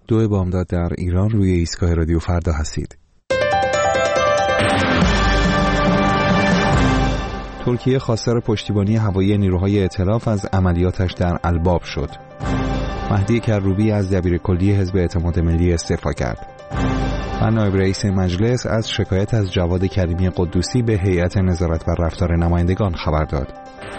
2 بامداد در ایران روی ایستگاه رادیو فردا هستید. ترکیه خواستار پشتیبانی هوایی نیروهای ائتلاف از عملیاتش در الباب شد. مهدی کروبی از دبیرکلی حزب اعتماد ملی استعفا کرد. و نایب رئیس مجلس از شکایت از جواد کریمی قدوسی به هیئت نظارت بر رفتار نمایندگان خبر داد.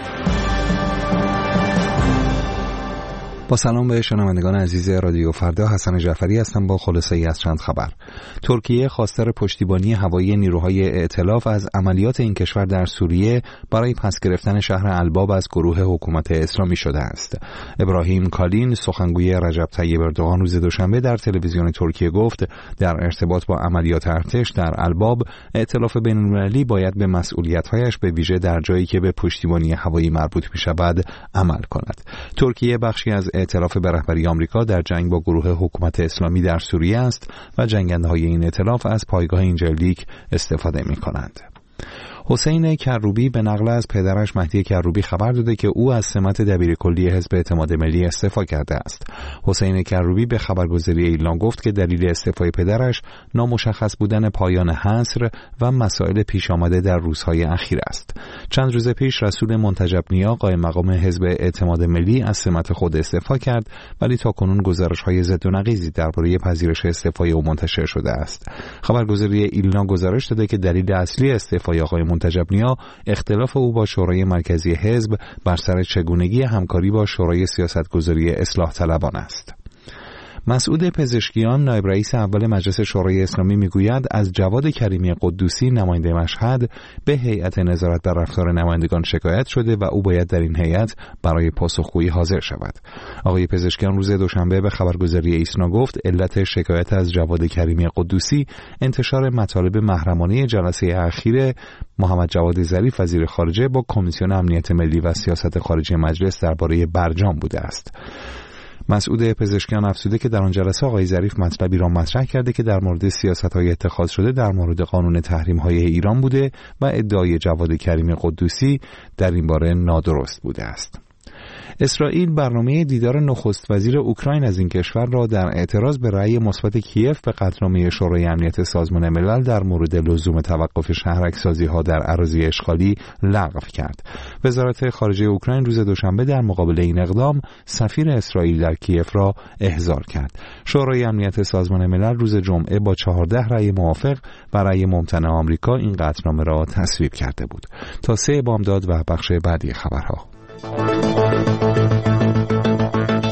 با سلام به شنوندگان عزیز رادیو فردا، حسن جعفری هستم با خلاصه‌ای از چند خبر. ترکیه خواستار پشتیبانی هوایی نیروهای ائتلاف از عملیات این کشور در سوریه برای پس گرفتن شهر الباب از گروه حکومت اسلامی شده است. ابراهیم کالین سخنگوی رجب طیب اردوغان روز دوشنبه در تلویزیون ترکیه گفت در ارتباط با عملیات ارتش در الباب، ائتلاف بین‌المللی باید به مسئولیت‌هایش به ویژه در جایی که به پشتیبانی هوایی مربوط می‌شود عمل کند. ترکیه بخشی از ائتلاف به رهبری آمریکا در جنگ با گروه حکومت اسلامی در سوریه است و جنگنده‌های این ائتلاف از پایگاه اینجرلیک استفاده می‌کنند. حسین کروبی به نقل از پدرش مهدی کروبی خبر داده که او از سمت دبیرکلی حزب اعتماد ملی استعفا کرده است. حسین کروبی به خبرگزاری ایلنا گفت که دلیل استعفای پدرش نامشخص بودن پایان حصر و مسائل پیش آمده در روزهای اخیر است. چند روز پیش رسول منتجب نیا قائم مقام حزب اعتماد ملی از سمت خود استعفا کرد، ولی تاکنون گزارش‌های ضد و نقیضی درباره پذیرش استعفای او منتشر شده است. خبرگزاری ایلنا گزارش داده که دلیل اصلی استعفای آقای منتجب نیا اختلاف او با شورای مرکزی حزب بر سر چگونگی همکاری با شورای سیاستگذاری اصلاح طلبان است. مسعود پزشکیان نایب رئیس اول مجلس شورای اسلامی میگوید از جواد کریمی قدوسی نماینده مشهد به هیئت نظارت بر رفتار نمایندگان شکایت شده و او باید در این هیئت برای پاسخگویی حاضر شود. آقای پزشکیان روز دوشنبه به خبرگزاری ایسنا گفت علت شکایت از جواد کریمی قدوسی انتشار مطالب محرمانه جلسه اخیر محمد جواد ظریف وزیر خارجه با کمیسیون امنیت ملی و سیاست خارجی مجلس درباره برجام بوده است. مسعود پزشکیان افزوده که در آن جلسه آقای ظریف مطلبی را مطرح کرده که در مورد سیاست‌های اتخاذ شده در مورد قانون تحریم‌های ایران بوده و ادعای جواد کریمی قدوسی در این باره نادرست بوده است. اسرائیل برنامه دیدار نخست وزیر اوکراین از این کشور را در اعتراض به رأی مثبت کیف به قطعنامه شورای امنیت سازمان ملل در مورد لزوم توقف شهرک‌سازی‌ها در اراضی اشغالی لغو کرد. وزارت خارجه اوکراین روز دوشنبه در مقابل این اقدام سفیر اسرائیل در کیف را احضار کرد. شورای امنیت سازمان ملل روز جمعه با 14 رأی موافق و رأی ممتنع آمریکا این قطعنامه را تصویب کرده بود. تا 3 بامداد و بخش بعدی خبرها.